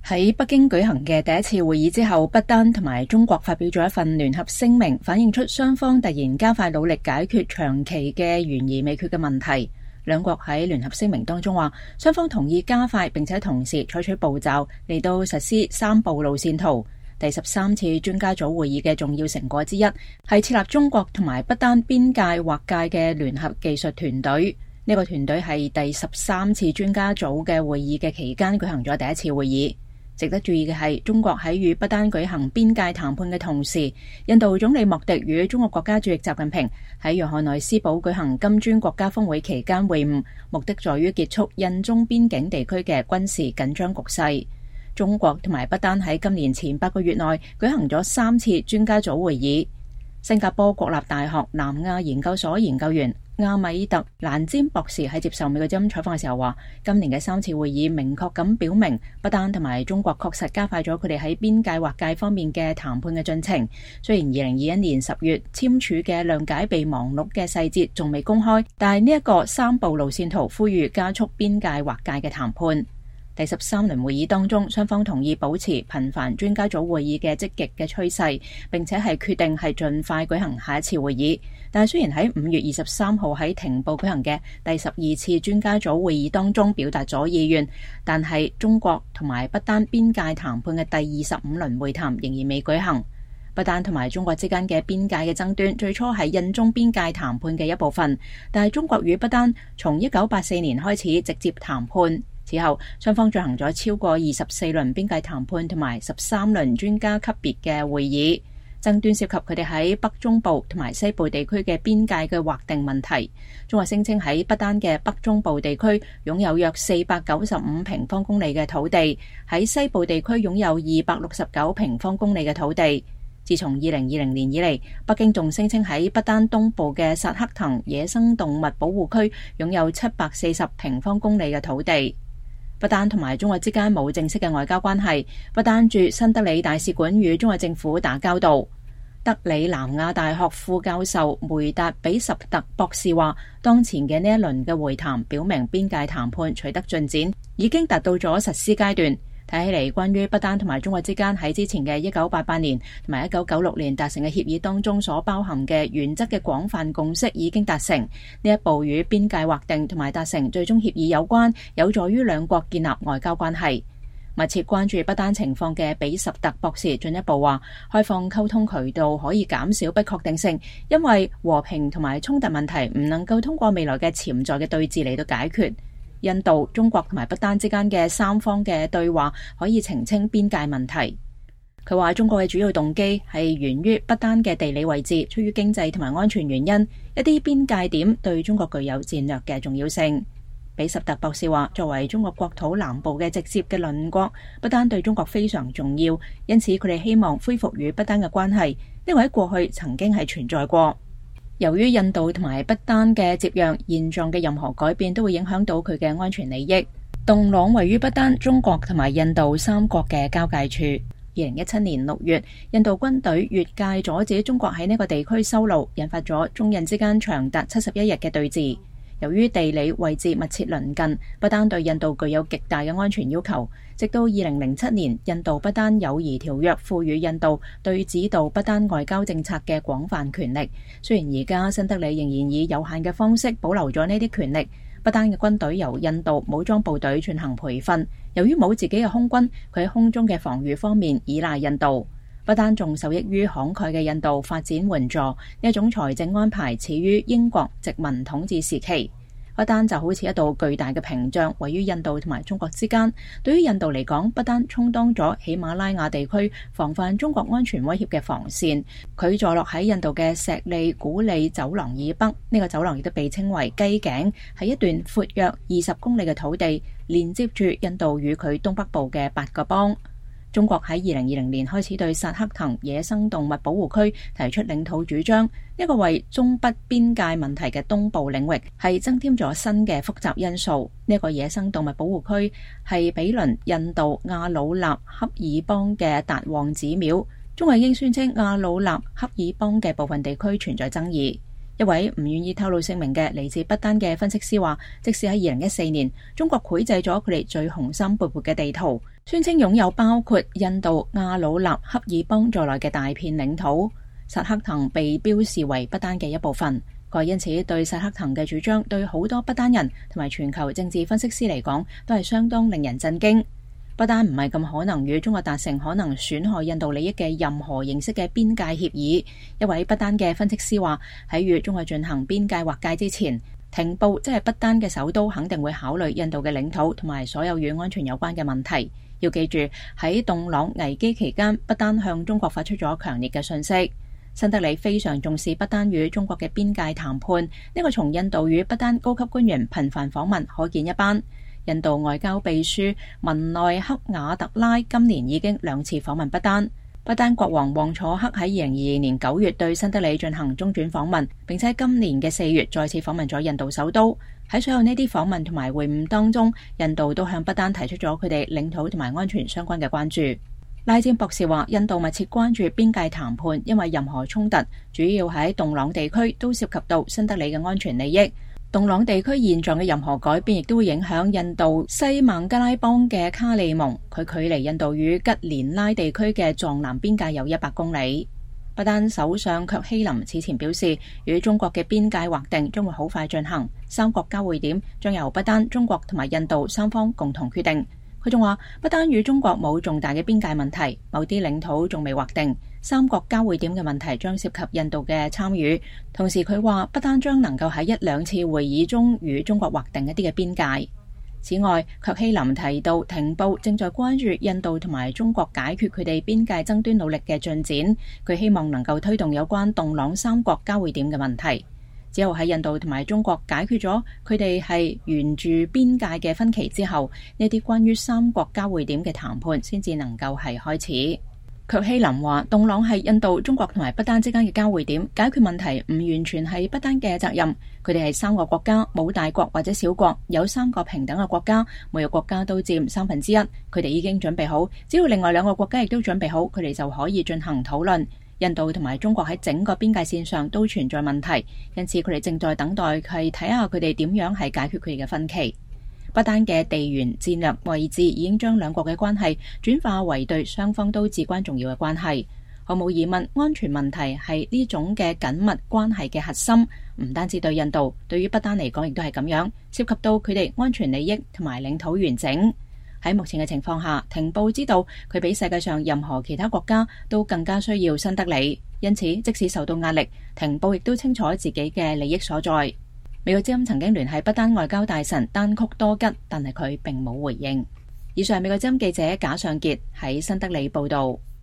喺北京舉行嘅第一次會議之後，不丹同埋中國發表咗一份聯合聲明，反映出雙方突然加快努力解決長期嘅懸而未決嘅問題。兩國喺聯合聲明當中話，雙方同意加快並且同時採取步驟嚟到實施三步路線圖。第13次專家組會議嘅重要成果之一係設立中國同埋不丹邊界劃界嘅聯合技術團隊。呢個團隊係第13次專家組嘅會議嘅期間舉行咗第一次會議。值得注意嘅係，中國喺與不丹舉行邊界談判嘅同時，印度總理莫迪與中國國家主席習近平喺約翰內斯堡舉行金磚國家峰會期間會晤，目的在於結束印中邊境地區嘅軍事緊張局勢。中國同埋不丹喺今年前8個月內舉行咗3次專家組會議。新加坡國立大學南亞研究所研究員阿米特蘭詹博士喺接受美國之音採訪嘅時候話，今年嘅3次會議明確咁表明，不丹同埋中國確實加快咗佢哋喺邊界劃界方面嘅談判嘅進程。雖然2021年10月簽署嘅諒解備忘錄嘅細節仲未公開，但係呢一個三步路線圖呼籲加速邊界劃界嘅談判。第13輪會議當中，雙方同意保持頻繁專家組會議嘅積極嘅趨勢，並且係決定係盡快舉行下一次會議。但係雖然喺5月23號喺廷布舉行嘅第12次專家組會議當中表達咗意願，但係中國同埋不丹邊界談判嘅第25輪會談仍然未舉行。不丹同埋中國之間嘅邊界嘅爭端最初係印中邊界談判嘅一部分，但係中國與不丹從1984年開始直接談判。此後，雙方進行咗超過24輪邊界談判同埋13輪專家級別嘅會議。爭端涉及佢哋喺北中部同埋西部地區嘅邊界嘅劃定問題。中國聲稱喺不丹嘅北中部地區擁有約495平方公里嘅土地，喺西部地區擁有269平方公里嘅土地。自從2020年以嚟，北京仲聲稱喺不丹東部嘅薩克滕野生動物保護區擁有740平方公里嘅土地。不丹同埋中國之間冇正式嘅外交關係。不丹駐新德里大使館與中國政府打交道。德里南亞大學副教授梅達比什特博士話，當前嘅呢一輪嘅會談表明邊界談判取得進展，已經達到咗實施階段。睇起嚟，關於不丹同埋中國之間喺之前嘅1988年同埋1996年達成嘅協議當中所包含嘅原則嘅廣泛共識已經達成。呢一步與邊界劃定同埋達成最終協議有關，有助於兩國建立外交關係。密切關注不丹情況嘅比什特博士進一步話，開放溝通渠道可以減少不確定性，因為和平同埋衝突問題唔能夠通過未來嘅潛在嘅對峙嚟到解決。印度、中國同埋不丹之間嘅三方嘅對話可以澄清邊界問題。佢話中國嘅主要動機係源於不丹嘅地理位置，出於經濟同埋安全原因，一啲邊界點對中國具有戰略嘅重要性。比什特博士話，作為中國國土南部嘅直接嘅鄰國，不丹對中國非常重要，因此佢哋希望恢復與不丹嘅關係，呢個喺過去曾經係存在過。由於印度同埋不丹嘅接壤，現狀嘅任何改變都會影響到佢嘅安全利益。洞朗位於不丹、中國同埋印度三國嘅交界處。2017年6月，印度軍隊越界阻止中國喺呢個地區修路，引發咗中印之間長達71日嘅對峙。由於地理位置密切鄰近，不丹對印度具有極大嘅安全要求。直到2007年，印度不丹友誼條約賦予印度對指導不丹外交政策嘅廣泛權力。雖然而家新德里仍然以有限嘅方式保留咗呢啲權力，不丹嘅軍隊由印度武裝部隊進行培訓。由於冇自己嘅空軍，佢喺空中嘅防禦方面依賴印度。不丹仲受益於慷慨嘅印度發展援助，呢一種財政安排始於英國殖民統治時期。不丹就好似一道巨大嘅屏障，位於印度同埋中國之間。對於印度嚟講，不丹充當咗喜馬拉雅地區防範中國安全威脅嘅防線。佢坐落喺印度嘅石利古里走廊以北，呢個走廊亦都被稱為雞頸，係一段闊約20公里嘅土地，連接住印度與佢東北部嘅8個邦。中國喺2020年開始對薩克滕野生動物保護區提出領土主張，呢個為中北邊界問題嘅東部領域係增添咗新嘅複雜因素。呢個野生動物保護區係毗鄰印度阿魯納恰爾邦嘅達旺寺廟。中國已經宣稱阿魯納恰爾邦嘅部分地區存在爭議。一位唔願意透露姓名嘅嚟自不丹嘅分析師話，即使喺2014年，中國繪製咗佢哋最雄心勃勃嘅地圖， 宣稱擁有包括印度亞魯納恰爾邦在內嘅大片領土。薩克騰被標示為不丹嘅一部分，佢因此對薩克騰嘅主張對好多不丹人同埋全球政治分析師嚟講都係相當令人震驚。不丹唔係咁可能與中國達成可能損害印度利益嘅任何形式嘅邊界協議。一位不丹嘅分析師話，喺與中國進行邊界劃界之前，廷布即係不丹嘅首都肯定會考慮印度嘅領土同埋所有與安全有關嘅問題。要記住，喺洞朗危機期間，不丹向中國發出咗強烈嘅訊息。新德里非常重視不丹與中國嘅邊界談判，呢個從印度與不丹高級官員頻繁訪問可見一斑。印度外交秘書文內克瓦特拉今年已經2次訪問不丹。不丹國王旺楚克喺2022年9月對新德里進行中轉訪問，並且今年嘅4月再次訪問咗印度首都。喺所有呢啲訪問同埋會晤當中，印度都向不丹提出咗佢哋領土同埋安全相關嘅關注。拉詹博士話，印度密切關注邊界談判，因為任何衝突主要喺洞朗地區都涉及到新德里嘅安全利益。洞朗地區現狀嘅任何改變亦都會影響印度西孟加拉邦嘅卡利蒙，佢距離印度與吉連拉地區嘅藏南邊界有100公里。不丹首相卻希林此前表示，與中國嘅邊界劃定將會好快進行，3國交匯點將由不丹、中國同埋印度3方共同決定。佢仲話，不丹與中國冇重大嘅邊界問題，某啲領土仲未劃定，3國交匯點嘅問題將涉及印度嘅參與。同時佢話，不丹將能夠喺1-2次會議中與中國劃定一啲嘅邊界。此外，卻希林提到，廷布正在關注印度同埋中國解決佢哋邊界爭端努力嘅進展。佢希望能夠推動有關洞朗3國交匯點嘅問題。只有喺印度同埋中國解決咗佢哋係沿住邊界嘅分歧之後，呢啲關於3國交匯點嘅談判先至能夠係開始。卻希林話，洞朗係印度、中國同埋不丹之間嘅交匯點，解決問題唔完全係不丹嘅責任。佢哋係3個國家，冇大國或者小國，有3個平等嘅國家，每個國家都佔1/3。佢哋已經準備好，只要另外2個國家亦都準備好，佢哋就可以進行討論。印度同埋中國喺整個邊界線上都存在問題，因此佢哋正在等待係睇下佢哋點樣係解決佢哋嘅分歧。不丹嘅地緣戰略位置已經將2國嘅關係轉化為對雙方都至關重要嘅關係。毫無疑問，安全問題係呢種嘅緊密關係嘅核心，唔單止對印度，對於不丹嚟講亦都係咁樣，涉及到佢哋安全利益同埋領土完整。喺目前嘅情況下，廷布知道佢比世界上任何其他國家都更加需要新德里，因此即使受到壓力，廷布亦都清楚自己嘅利益所在。美國之音曾經聯繫不丹外交大臣丹曲多吉，但係佢並冇回應。以上係美國之音記者賈尚傑喺新德里報道。